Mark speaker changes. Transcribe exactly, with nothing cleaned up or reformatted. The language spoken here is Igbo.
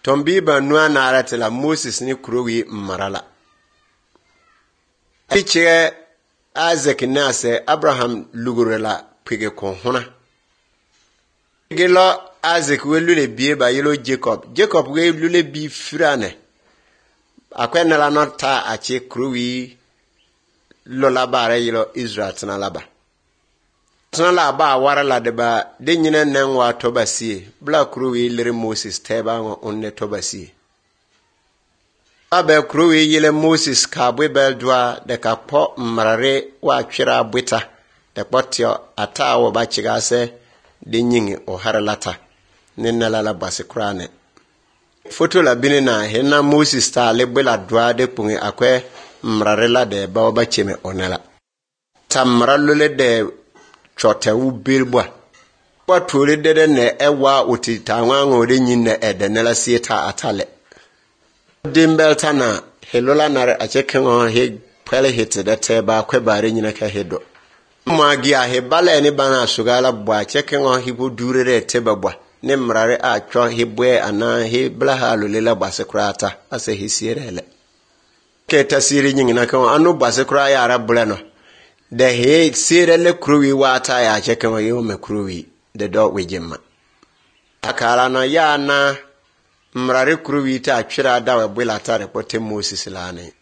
Speaker 1: Tombi ba nua na aratela Moses ni kurowi marala. Piche Isaac na se Abraham lugurela pige konhona. Gelo Isaac we lule bie ba yelo Jacob. Jacob we lule bi frane. Akwena la nota ache kurowi lola bare yelo Israel tana laba. Tana laba wara la deba de nyina nanwa tobasie. Bla kurowi lere Moses teba ngo onne tobasie. Abe kurowi yele Moses kabwe beldwa de kapo mrare wa twira bwita de potio ata wo ba chigase de nyingi o haralata nenala la basekrane. Foto la bini na hena Moses ta lebela dwa de pungi akwe mrare la de ba ba cheme onela. Tamralule de chote u bilbwa. Kwa tuli de ne ewa utita wango de nyine ede nela sieta atale. Dimbel tana helola nare achekengo he pele hite de teba kwe bare nyina ka hedo. Mwagi a he bale ni bana sugala bwa achekengo hibu durere teba bwa. Ne mrare a chwa hibwe ana he blaha lulela basekrata ase hisirele. Ke tasiri nyingina kango anu basekra ya arabuleno. De he sirele kruwi wata ya achekengo yume kruwi de do wejema. Akala no ya na mrare kuruwi ta twira da we bula ta repote Moses lane.